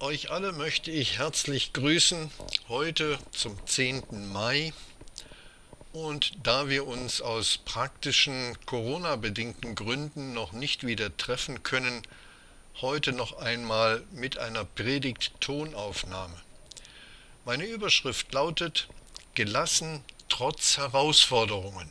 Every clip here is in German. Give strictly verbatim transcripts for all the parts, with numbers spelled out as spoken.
Euch alle möchte ich herzlich grüßen, heute zum zehnten Mai. Und da wir uns aus praktischen Corona-bedingten Gründen noch nicht wieder treffen können, heute noch einmal mit einer Predigt-Tonaufnahme. Meine Überschrift lautet: Gelassen trotz Herausforderungen.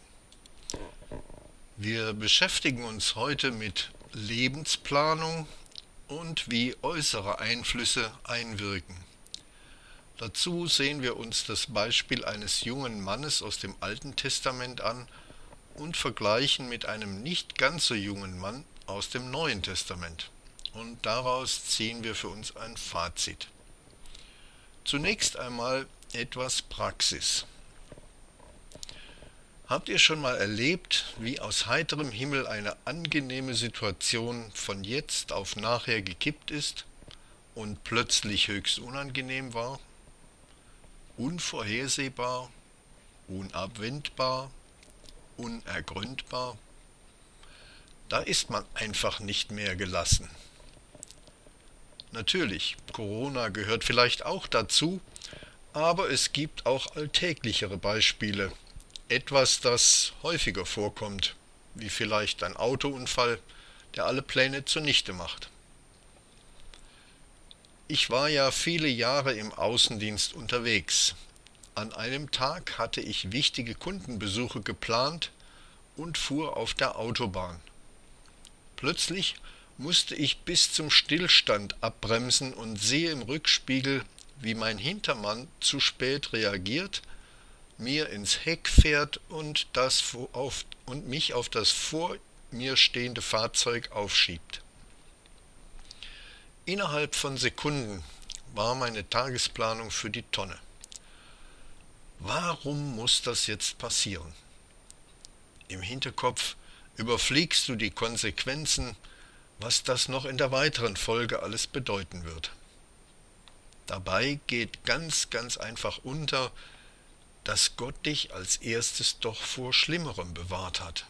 Wir beschäftigen uns heute mit Lebensplanung und wie äußere Einflüsse einwirken. Dazu sehen wir uns das Beispiel eines jungen Mannes aus dem Alten Testament an und vergleichen mit einem nicht ganz so jungen Mann aus dem Neuen Testament. Und daraus ziehen wir für uns ein Fazit. Zunächst einmal etwas Praxis. Habt ihr schon mal erlebt, wie aus heiterem Himmel eine angenehme Situation von jetzt auf nachher gekippt ist und plötzlich höchst unangenehm war? Unvorhersehbar, unabwendbar, unergründbar? Da ist man einfach nicht mehr gelassen. Natürlich, Corona gehört vielleicht auch dazu, aber es gibt auch alltäglichere Beispiele. Etwas, das häufiger vorkommt, wie vielleicht ein Autounfall, der alle Pläne zunichte macht. Ich war ja viele Jahre im Außendienst unterwegs. An einem Tag hatte ich wichtige Kundenbesuche geplant und fuhr auf der Autobahn. Plötzlich musste ich bis zum Stillstand abbremsen und sehe im Rückspiegel, wie mein Hintermann zu spät reagiert, mir ins Heck fährt und, das auf, und mich auf das vor mir stehende Fahrzeug aufschiebt. Innerhalb von Sekunden war meine Tagesplanung für die Tonne. Warum muss das jetzt passieren? Im Hinterkopf überfliegst du die Konsequenzen, was das noch in der weiteren Folge alles bedeuten wird. Dabei geht ganz, ganz einfach unter, dass Gott dich als erstes doch vor Schlimmerem bewahrt hat.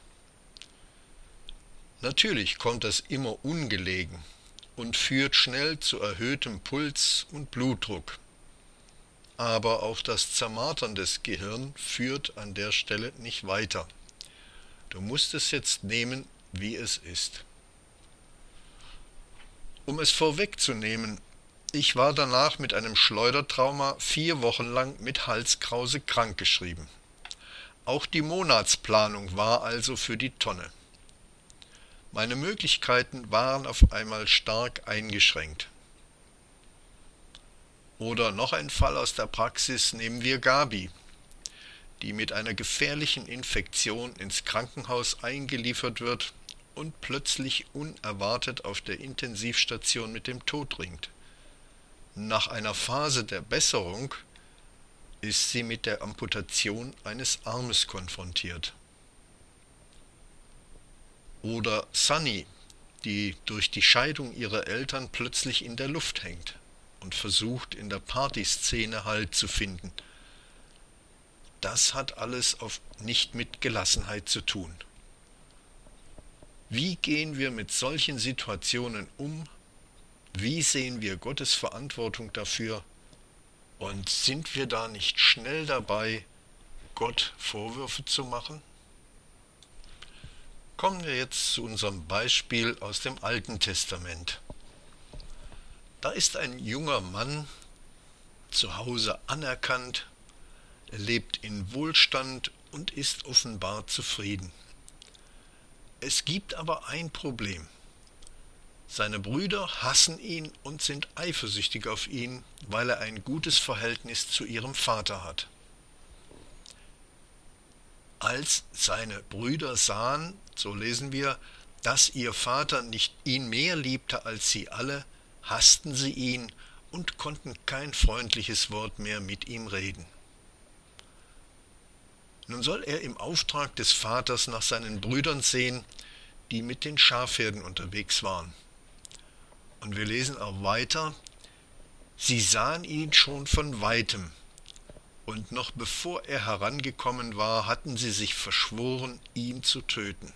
Natürlich kommt das immer ungelegen und führt schnell zu erhöhtem Puls und Blutdruck. Aber auch das Zermartern des Gehirns führt an der Stelle nicht weiter. Du musst es jetzt nehmen, wie es ist. Um es vorwegzunehmen, ich war danach mit einem Schleudertrauma vier Wochen lang mit Halskrause krankgeschrieben. Auch die Monatsplanung war also für die Tonne. Meine Möglichkeiten waren auf einmal stark eingeschränkt. Oder noch ein Fall aus der Praxis: nehmen wir Gabi, die mit einer gefährlichen Infektion ins Krankenhaus eingeliefert wird und plötzlich unerwartet auf der Intensivstation mit dem Tod ringt. Nach einer Phase der Besserung ist sie mit der Amputation eines Armes konfrontiert. Oder Sunny, die durch die Scheidung ihrer Eltern plötzlich in der Luft hängt und versucht, in der Partyszene Halt zu finden. Das hat alles auf nicht mit Gelassenheit zu tun. Wie gehen wir mit solchen Situationen um? Wie sehen wir Gottes Verantwortung dafür? Und sind wir da nicht schnell dabei, Gott Vorwürfe zu machen? Kommen wir jetzt zu unserem Beispiel aus dem Alten Testament. Da ist ein junger Mann, zu Hause anerkannt, er lebt in Wohlstand und ist offenbar zufrieden. Es gibt aber ein Problem. Seine Brüder hassen ihn und sind eifersüchtig auf ihn, weil er ein gutes Verhältnis zu ihrem Vater hat. Als seine Brüder sahen, so lesen wir, dass ihr Vater nicht ihn mehr liebte als sie alle, hassten sie ihn und konnten kein freundliches Wort mehr mit ihm reden. Nun soll er im Auftrag des Vaters nach seinen Brüdern sehen, die mit den Schafherden unterwegs waren. Und wir lesen auch weiter: Sie sahen ihn schon von weitem, und noch bevor er herangekommen war, hatten sie sich verschworen, ihn zu töten.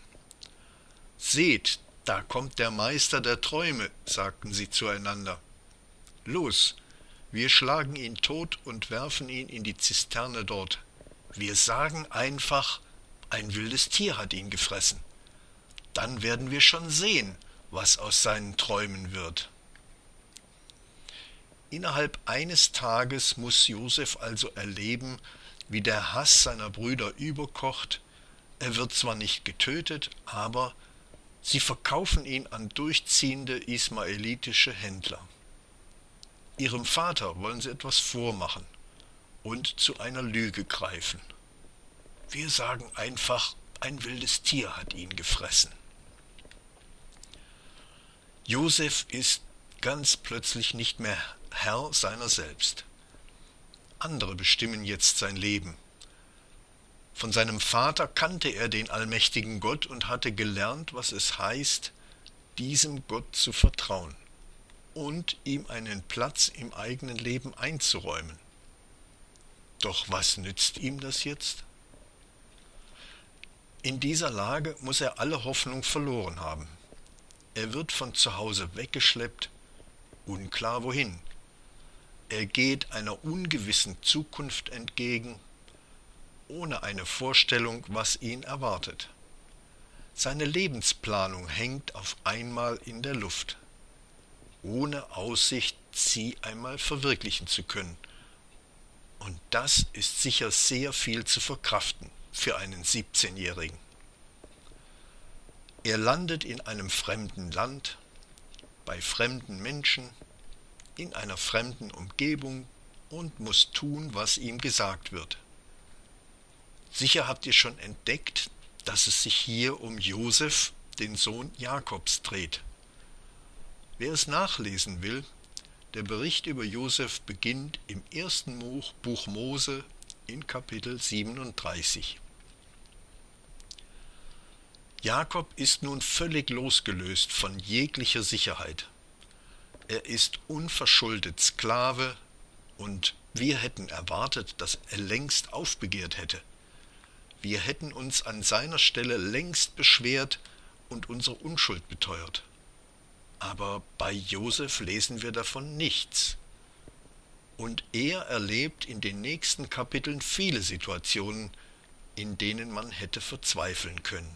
Seht, da kommt der Meister der Träume, sagten sie zueinander. Los, wir schlagen ihn tot und werfen ihn in die Zisterne dort. Wir sagen einfach, ein wildes Tier hat ihn gefressen. Dann werden wir schon sehen, was aus seinen Träumen wird. Innerhalb eines Tages muss Josef also erleben, wie der Hass seiner Brüder überkocht. Er wird zwar nicht getötet, aber sie verkaufen ihn an durchziehende ismaelitische Händler. Ihrem Vater wollen sie etwas vormachen und zu einer Lüge greifen. Wir sagen einfach, ein wildes Tier hat ihn gefressen. Josef ist ganz plötzlich nicht mehr Herr seiner selbst. Andere bestimmen jetzt sein Leben. Von seinem Vater kannte er den allmächtigen Gott und hatte gelernt, was es heißt, diesem Gott zu vertrauen und ihm einen Platz im eigenen Leben einzuräumen. Doch was nützt ihm das jetzt? In dieser Lage muss er alle Hoffnung verloren haben. Er wird von zu Hause weggeschleppt, unklar wohin. Er geht einer ungewissen Zukunft entgegen, ohne eine Vorstellung, was ihn erwartet. Seine Lebensplanung hängt auf einmal in der Luft, ohne Aussicht, sie einmal verwirklichen zu können. Und das ist sicher sehr viel zu verkraften für einen siebzehnjährigen. Er landet in einem fremden Land, bei fremden Menschen, in einer fremden Umgebung und muss tun, was ihm gesagt wird. Sicher habt ihr schon entdeckt, dass es sich hier um Josef, den Sohn Jakobs, dreht. Wer es nachlesen will, der Bericht über Josef beginnt im ersten Buch Mose in Kapitel siebenunddreißig. Jakob ist nun völlig losgelöst von jeglicher Sicherheit. Er ist unverschuldet Sklave und wir hätten erwartet, dass er längst aufbegehrt hätte. Wir hätten uns an seiner Stelle längst beschwert und unsere Unschuld beteuert. Aber bei Josef lesen wir davon nichts. Und er erlebt in den nächsten Kapiteln viele Situationen, in denen man hätte verzweifeln können.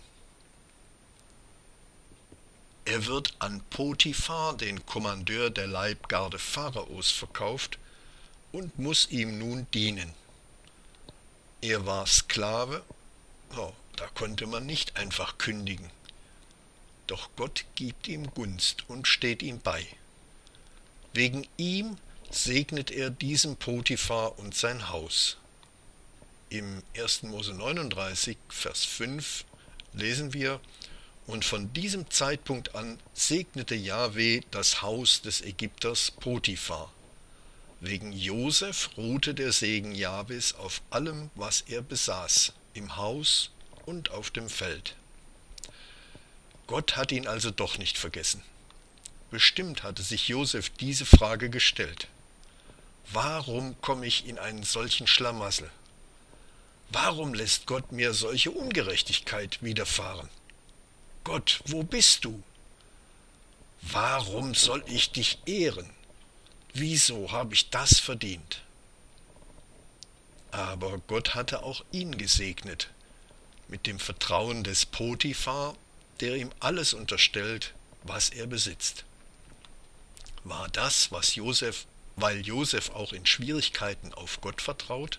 Er wird an Potiphar, den Kommandeur der Leibgarde Pharaos, verkauft und muss ihm nun dienen. Er war Sklave, oh, da konnte man nicht einfach kündigen. Doch Gott gibt ihm Gunst und steht ihm bei. Wegen ihm segnet er diesem Potiphar und sein Haus. Im ersten Mose neununddreißig, Vers fünf lesen wir: Und von diesem Zeitpunkt an segnete Jahwe das Haus des Ägypters Potiphar. Wegen Josef ruhte der Segen Jahwes auf allem, was er besaß, im Haus und auf dem Feld. Gott hat ihn also doch nicht vergessen. Bestimmt hatte sich Josef diese Frage gestellt: Warum komme ich in einen solchen Schlamassel? Warum lässt Gott mir solche Ungerechtigkeit widerfahren? Gott, wo bist du? Warum soll ich dich ehren? Wieso habe ich das verdient? Aber Gott hatte auch ihn gesegnet, mit dem Vertrauen des Potiphar, der ihm alles unterstellt, was er besitzt. War das, was Josef, weil Josef auch in Schwierigkeiten auf Gott vertraut?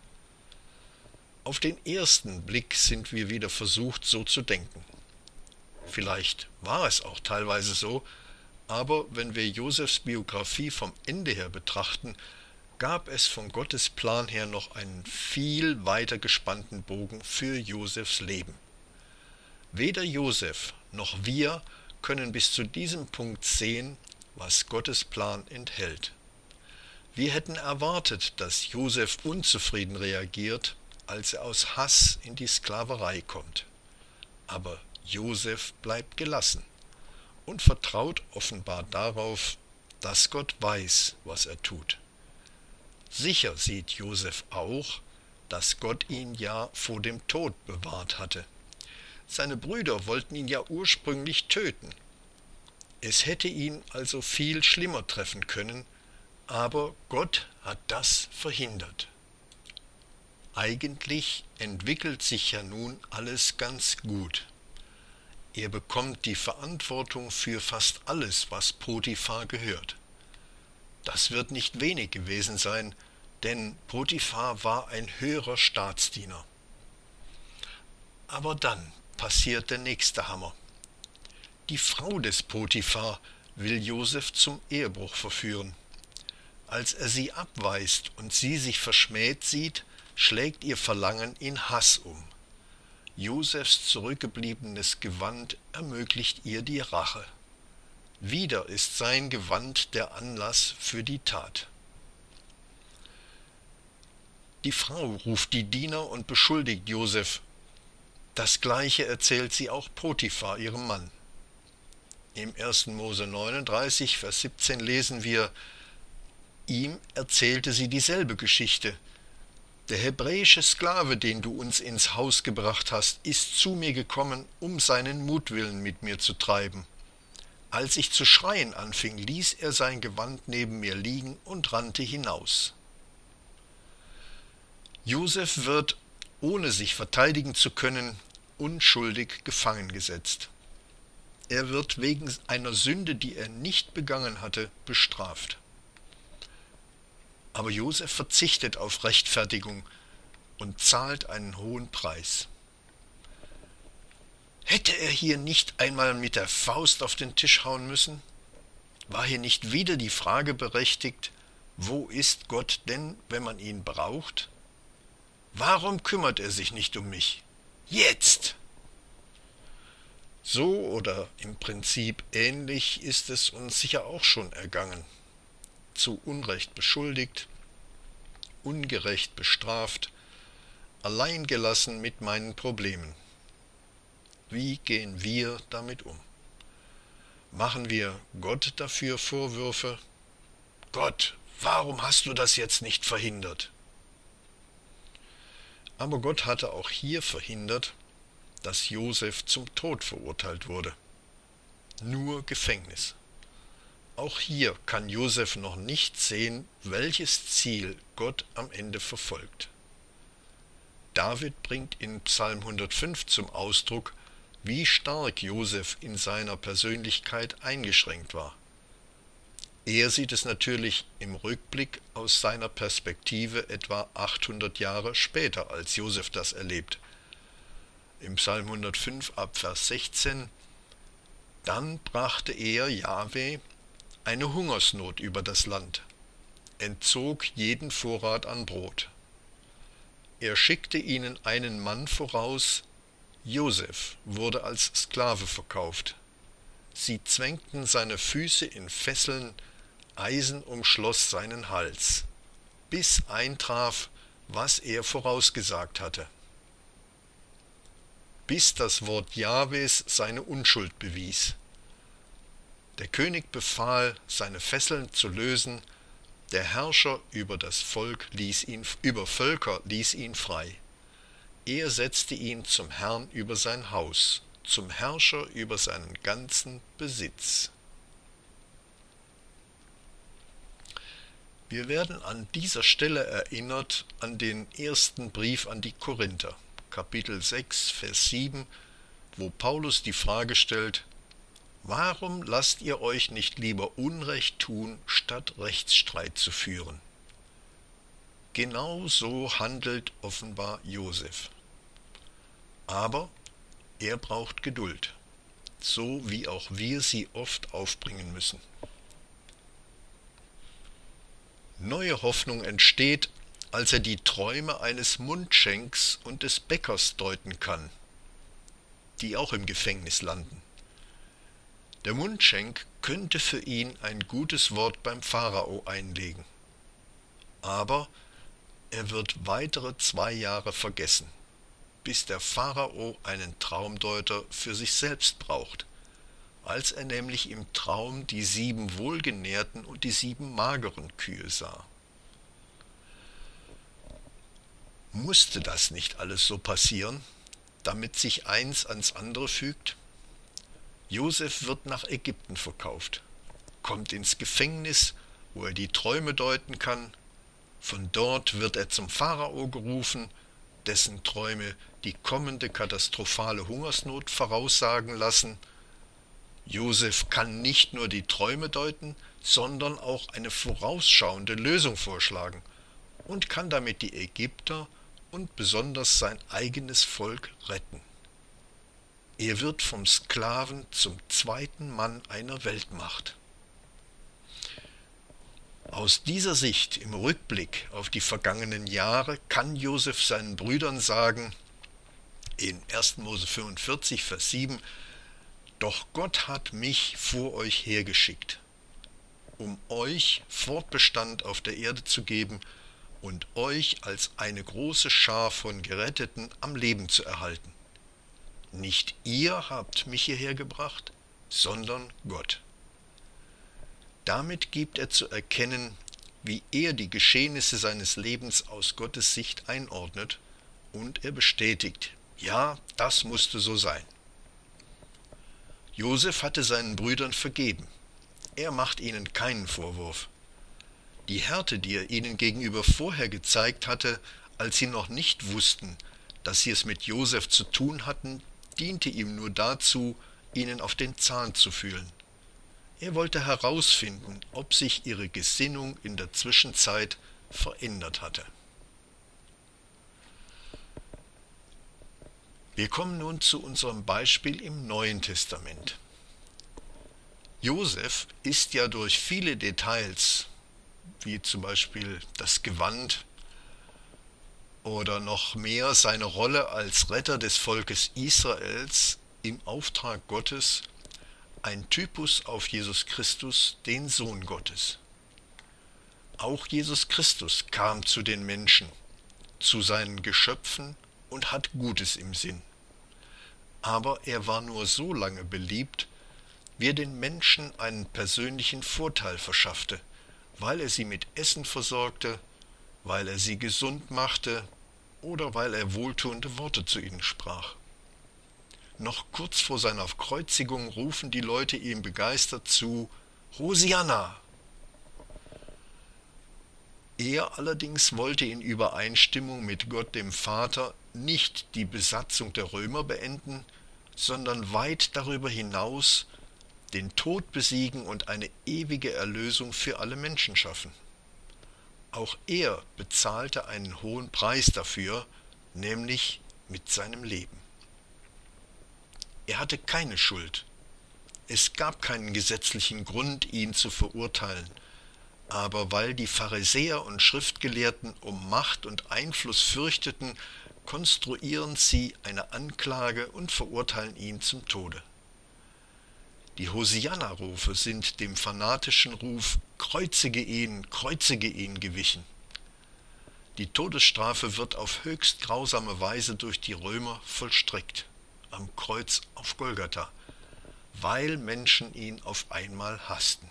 Auf den ersten Blick sind wir wieder versucht, so zu denken. Vielleicht war es auch teilweise so, aber wenn wir Josefs Biografie vom Ende her betrachten, gab es von Gottes Plan her noch einen viel weiter gespannten Bogen für Josefs Leben. Weder Josef noch wir können bis zu diesem Punkt sehen, was Gottes Plan enthält. Wir hätten erwartet, dass Josef unzufrieden reagiert, als er aus Hass in die Sklaverei kommt. Aber Josef bleibt gelassen und vertraut offenbar darauf, dass Gott weiß, was er tut. Sicher sieht Josef auch, dass Gott ihn ja vor dem Tod bewahrt hatte. Seine Brüder wollten ihn ja ursprünglich töten. Es hätte ihn also viel schlimmer treffen können, Aber Gott hat das verhindert. Eigentlich entwickelt sich ja nun alles ganz gut. Er bekommt die Verantwortung für fast alles, was Potiphar gehört. Das wird nicht wenig gewesen sein, denn Potiphar war ein höherer Staatsdiener. Aber dann passiert der nächste Hammer. Die Frau des Potiphar will Josef zum Ehebruch verführen. Als er sie abweist und sie sich verschmäht sieht, schlägt ihr Verlangen in Hass um. Josefs zurückgebliebenes Gewand ermöglicht ihr die Rache. Wieder ist sein Gewand der Anlass für die Tat. Die Frau ruft die Diener und beschuldigt Josef. Das Gleiche erzählt sie auch Potiphar, ihrem Mann. Im ersten Mose neununddreißig, Vers siebzehn lesen wir, ihm erzählte sie dieselbe Geschichte. Der hebräische Sklave, den du uns ins Haus gebracht hast, ist zu mir gekommen, um seinen Mutwillen mit mir zu treiben. Als ich zu schreien anfing, ließ er sein Gewand neben mir liegen und rannte hinaus. Josef wird, ohne sich verteidigen zu können, unschuldig gefangen gesetzt. Er wird wegen einer Sünde, die er nicht begangen hatte, bestraft. Aber Josef verzichtet auf Rechtfertigung und zahlt einen hohen Preis. Hätte er hier nicht einmal mit der Faust auf den Tisch hauen müssen? War hier nicht wieder die Frage berechtigt, wo ist Gott denn, wenn man ihn braucht? Warum kümmert er sich nicht um mich? Jetzt! So oder im Prinzip ähnlich ist es uns sicher auch schon ergangen. Zu Unrecht beschuldigt, ungerecht bestraft, alleingelassen mit meinen Problemen. Wie gehen wir damit um? Machen wir Gott dafür Vorwürfe? Gott, warum hast du das jetzt nicht verhindert? Aber Gott hatte auch hier verhindert, dass Josef zum Tod verurteilt wurde. Nur Gefängnis. Auch hier kann Josef noch nicht sehen, welches Ziel Gott am Ende verfolgt. David bringt in Psalm hundertfünf zum Ausdruck, wie stark Josef in seiner Persönlichkeit eingeschränkt war. Er sieht es natürlich im Rückblick aus seiner Perspektive etwa achthundert Jahre später, als Josef das erlebt. Im Psalm hundertfünf ab Vers sechzehn: Dann brachte er, Jahwe, eine Hungersnot über das Land, entzog jeden Vorrat an Brot. Er schickte ihnen einen Mann voraus, Josef wurde als Sklave verkauft. Sie zwängten seine Füße in Fesseln, Eisen umschloss seinen Hals, bis eintraf, was er vorausgesagt hatte. Bis das Wort Jahwes seine Unschuld bewies. Der König befahl, seine Fesseln zu lösen, der Herrscher über das Volk ließ ihn, über Völker ließ ihn frei. Er setzte ihn zum Herrn über sein Haus, zum Herrscher über seinen ganzen Besitz. Wir werden an dieser Stelle erinnert an den ersten Brief an die Korinther, Kapitel sechs, Vers sieben, wo Paulus die Frage stellt: Warum lasst ihr euch nicht lieber Unrecht tun, statt Rechtsstreit zu führen? Genau so handelt offenbar Josef. Aber er braucht Geduld, so wie auch wir sie oft aufbringen müssen. Neue Hoffnung entsteht, als er die Träume eines Mundschenks und des Bäckers deuten kann, die auch im Gefängnis landen. Der Mundschenk könnte für ihn ein gutes Wort beim Pharao einlegen. Aber er wird weitere zwei Jahre vergessen, bis der Pharao einen Traumdeuter für sich selbst braucht, als er nämlich im Traum die sieben wohlgenährten und die sieben mageren Kühe sah. Musste das nicht alles so passieren, damit sich eins ans andere fügt? Josef wird nach Ägypten verkauft, kommt ins Gefängnis, wo er die Träume deuten kann. Von dort wird er zum Pharao gerufen, dessen Träume die kommende katastrophale Hungersnot voraussagen lassen. Josef kann nicht nur die Träume deuten, sondern auch eine vorausschauende Lösung vorschlagen und kann damit die Ägypter und besonders sein eigenes Volk retten. Er wird vom Sklaven zum zweiten Mann einer Weltmacht. Aus dieser Sicht, im Rückblick auf die vergangenen Jahre, kann Josef seinen Brüdern sagen, in erster Mose fünfundvierzig, Vers sieben, doch Gott hat mich vor euch hergeschickt, um euch Fortbestand auf der Erde zu geben und euch als eine große Schar von Geretteten am Leben zu erhalten. Nicht ihr habt mich hierher gebracht, sondern Gott. Damit gibt er zu erkennen, wie er die Geschehnisse seines Lebens aus Gottes Sicht einordnet, und er bestätigt, ja, das musste so sein. Josef hatte seinen Brüdern vergeben. Er macht ihnen keinen Vorwurf. Die Härte, die er ihnen gegenüber vorher gezeigt hatte, als sie noch nicht wussten, dass sie es mit Josef zu tun hatten, diente ihm nur dazu, ihnen auf den Zahn zu fühlen. Er wollte herausfinden, ob sich ihre Gesinnung in der Zwischenzeit verändert hatte. Wir kommen nun zu unserem Beispiel im Neuen Testament. Josef ist ja durch viele Details, wie zum Beispiel das Gewand oder noch mehr seine Rolle als Retter des Volkes Israels im Auftrag Gottes, ein Typus auf Jesus Christus, den Sohn Gottes. Auch Jesus Christus kam zu den Menschen, zu seinen Geschöpfen und hat Gutes im Sinn. Aber er war nur so lange beliebt, wie er den Menschen einen persönlichen Vorteil verschaffte, weil er sie mit Essen versorgte, weil er sie gesund machte oder weil er wohltuende Worte zu ihnen sprach. Noch kurz vor seiner Kreuzigung rufen die Leute ihm begeistert zu: Hosianna! Er allerdings wollte in Übereinstimmung mit Gott dem Vater nicht die Besatzung der Römer beenden, sondern weit darüber hinaus den Tod besiegen und eine ewige Erlösung für alle Menschen schaffen. Auch er bezahlte einen hohen Preis dafür, nämlich mit seinem Leben. Er hatte keine Schuld. Es gab keinen gesetzlichen Grund, ihn zu verurteilen. Aber weil die Pharisäer und Schriftgelehrten um Macht und Einfluss fürchteten, konstruieren sie eine Anklage und verurteilen ihn zum Tode. Die Hosianna-Rufe sind dem fanatischen Ruf »Kreuzige ihn, kreuzige ihn« gewichen. Die Todesstrafe wird auf höchst grausame Weise durch die Römer vollstreckt, am Kreuz auf Golgatha, weil Menschen ihn auf einmal hassten.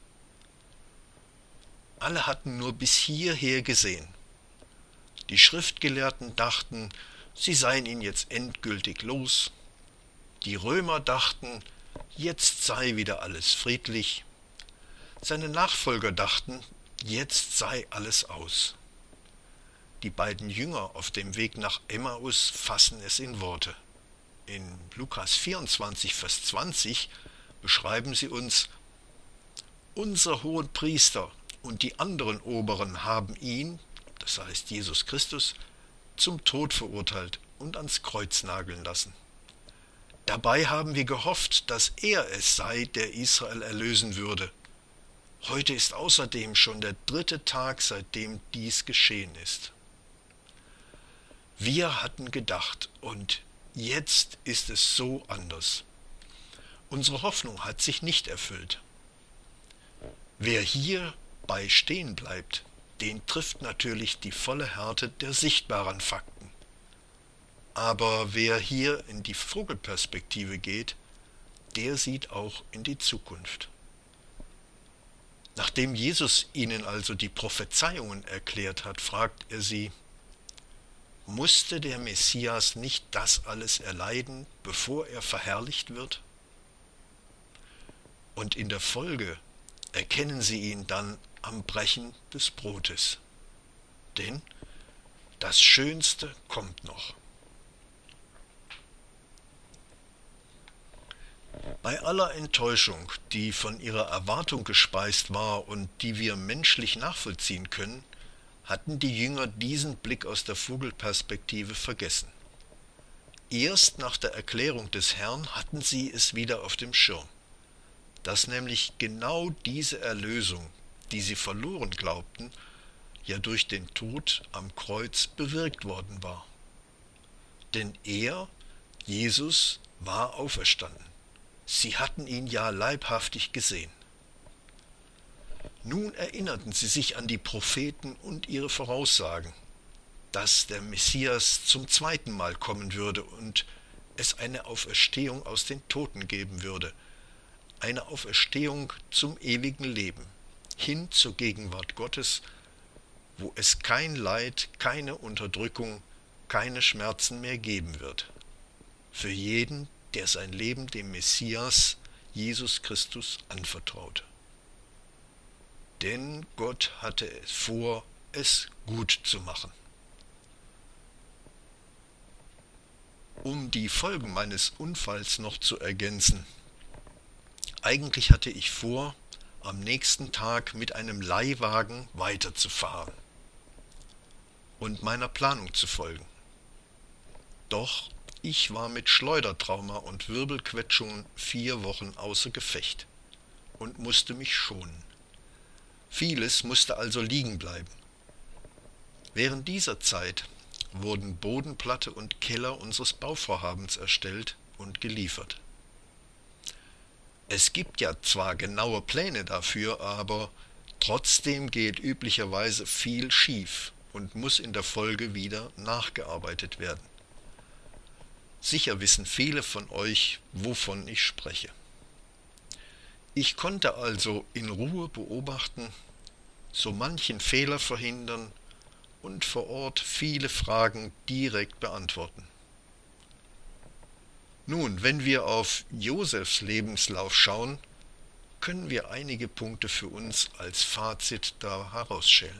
Alle hatten nur bis hierher gesehen. Die Schriftgelehrten dachten, sie seien ihn jetzt endgültig los. Die Römer dachten, jetzt sei wieder alles friedlich. Seine Nachfolger dachten, jetzt sei alles aus. Die beiden Jünger auf dem Weg nach Emmaus fassen es in Worte. In Lukas vierundzwanzig, Vers zwanzig beschreiben sie uns: Unser Hohenpriester und die anderen Oberen haben ihn, das heißt Jesus Christus, zum Tod verurteilt und ans Kreuz nageln lassen. Dabei haben wir gehofft, dass er es sei, der Israel erlösen würde. Heute ist außerdem schon der dritte Tag, seitdem dies geschehen ist. Wir hatten gedacht, und jetzt ist es so anders. Unsere Hoffnung hat sich nicht erfüllt. Wer hierbei stehen bleibt, den trifft natürlich die volle Härte der sichtbaren Fakten. Aber wer hier in die Vogelperspektive geht, der sieht auch in die Zukunft. Nachdem Jesus ihnen also die Prophezeiungen erklärt hat, fragt er sie: Musste der Messias nicht das alles erleiden, bevor er verherrlicht wird? Und in der Folge erkennen sie ihn dann am Brechen des Brotes. Denn das Schönste kommt noch. Bei aller Enttäuschung, die von ihrer Erwartung gespeist war und die wir menschlich nachvollziehen können, hatten die Jünger diesen Blick aus der Vogelperspektive vergessen. Erst nach der Erklärung des Herrn hatten sie es wieder auf dem Schirm, dass nämlich genau diese Erlösung, die sie verloren glaubten, ja durch den Tod am Kreuz bewirkt worden war. Denn er, Jesus, war auferstanden. Sie hatten ihn ja leibhaftig gesehen. Nun erinnerten sie sich an die Propheten und ihre Voraussagen, dass der Messias zum zweiten Mal kommen würde und es eine Auferstehung aus den Toten geben würde, eine Auferstehung zum ewigen Leben, hin zur Gegenwart Gottes, wo es kein Leid, keine Unterdrückung, keine Schmerzen mehr geben wird. Für jeden, der sein Leben dem Messias, Jesus Christus, anvertraut. Denn Gott hatte es vor, es gut zu machen. Um die Folgen meines Unfalls noch zu ergänzen: Eigentlich hatte ich vor, am nächsten Tag mit einem Leihwagen weiterzufahren und meiner Planung zu folgen. Doch ich war mit Schleudertrauma und Wirbelquetschungen vier Wochen außer Gefecht und musste mich schonen. Vieles musste also liegen bleiben. Während dieser Zeit wurden Bodenplatte und Keller unseres Bauvorhabens erstellt und geliefert. Es gibt ja zwar genaue Pläne dafür, aber trotzdem geht üblicherweise viel schief und muss in der Folge wieder nachgearbeitet werden. Sicher wissen viele von euch, wovon ich spreche. Ich konnte also in Ruhe beobachten, so manchen Fehler verhindern und vor Ort viele Fragen direkt beantworten. Nun, wenn wir auf Josefs Lebenslauf schauen, können wir einige Punkte für uns als Fazit da herausschälen.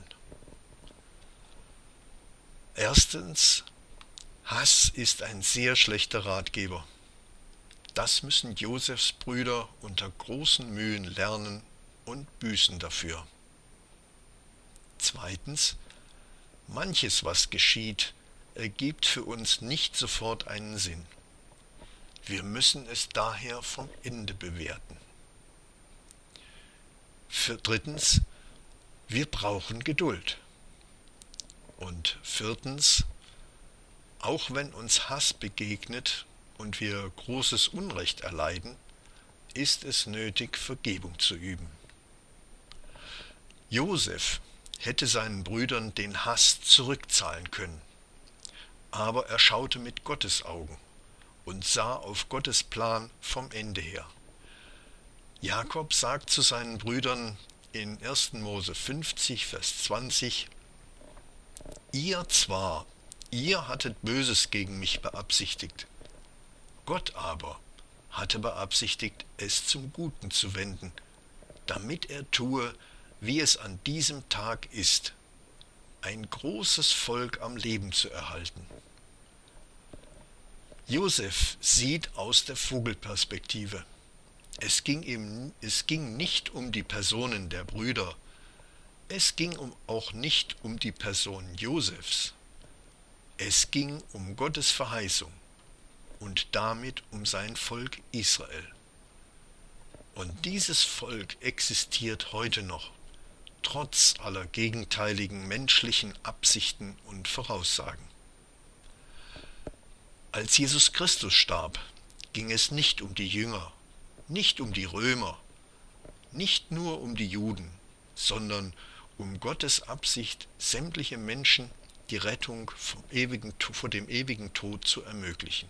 Erstens: Hass ist ein sehr schlechter Ratgeber. Das müssen Josefs Brüder unter großen Mühen lernen und büßen dafür. Zweitens: Manches, was geschieht, ergibt für uns nicht sofort einen Sinn. Wir müssen es daher vom Ende bewerten. Für drittens: Wir brauchen Geduld. Und viertens: Auch wenn uns Hass begegnet und wir großes Unrecht erleiden, ist es nötig, Vergebung zu üben. Josef hätte seinen Brüdern den Hass zurückzahlen können, aber er schaute mit Gottes Augen und sah auf Gottes Plan vom Ende her. Jakob sagt zu seinen Brüdern in erster Mose fünfzig, Vers zwanzig: Ihr zwar, ihr hattet Böses gegen mich beabsichtigt, Gott aber hatte beabsichtigt, es zum Guten zu wenden, damit er tue, wie es an diesem Tag ist, ein großes Volk am Leben zu erhalten. Josef sieht aus der Vogelperspektive. Es ging ihm, es ging nicht um die Personen der Brüder, es ging um, auch nicht um die Person Josefs. Es ging um Gottes Verheißung und damit um sein Volk Israel. Und dieses Volk existiert heute noch, trotz aller gegenteiligen menschlichen Absichten und Voraussagen. Als Jesus Christus starb, ging es nicht um die Jünger, nicht um die Römer, nicht nur um die Juden, sondern um Gottes Absicht, sämtliche Menschen die Rettung vom ewigen, vor dem ewigen Tod zu ermöglichen.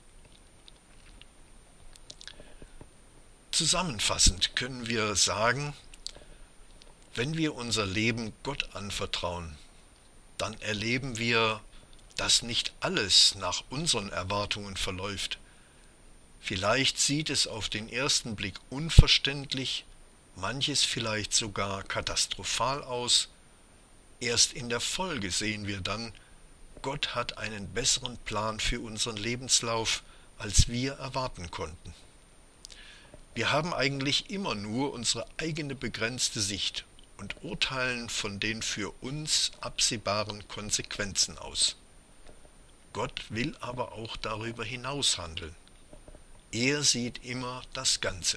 Zusammenfassend können wir sagen: Wenn wir unser Leben Gott anvertrauen, dann erleben wir, dass nicht alles nach unseren Erwartungen verläuft. Vielleicht sieht es auf den ersten Blick unverständlich manches vielleicht sogar katastrophal aus. Erst in der Folge sehen wir dann, Gott hat einen besseren Plan für unseren Lebenslauf, als wir erwarten konnten. Wir haben eigentlich immer nur unsere eigene begrenzte Sicht und urteilen von den für uns absehbaren Konsequenzen aus. Gott will aber auch darüber hinaus handeln. Er sieht immer das Ganze.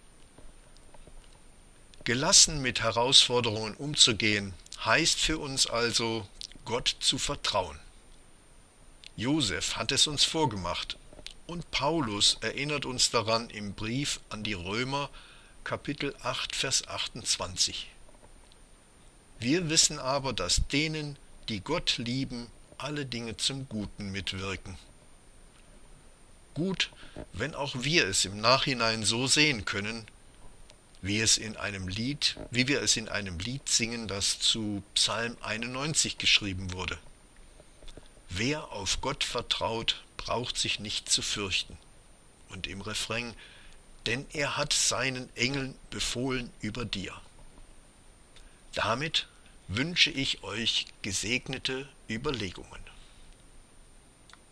Gelassen mit Herausforderungen umzugehen, heißt für uns also, Gott zu vertrauen. Josef hat es uns vorgemacht und Paulus erinnert uns daran im Brief an die Römer, Kapitel acht, Vers achtundzwanzig. Wir wissen aber, dass denen, die Gott lieben, alle Dinge zum Guten mitwirken. Gut, wenn auch wir es im Nachhinein so sehen können, wie es in einem Lied, wie wir es in einem Lied singen, das zu Psalm einundneunzig geschrieben wurde. Wer auf Gott vertraut, braucht sich nicht zu fürchten. Und im Refrain, denn er hat seinen Engeln befohlen über dir. Damit wünsche ich euch gesegnete Überlegungen.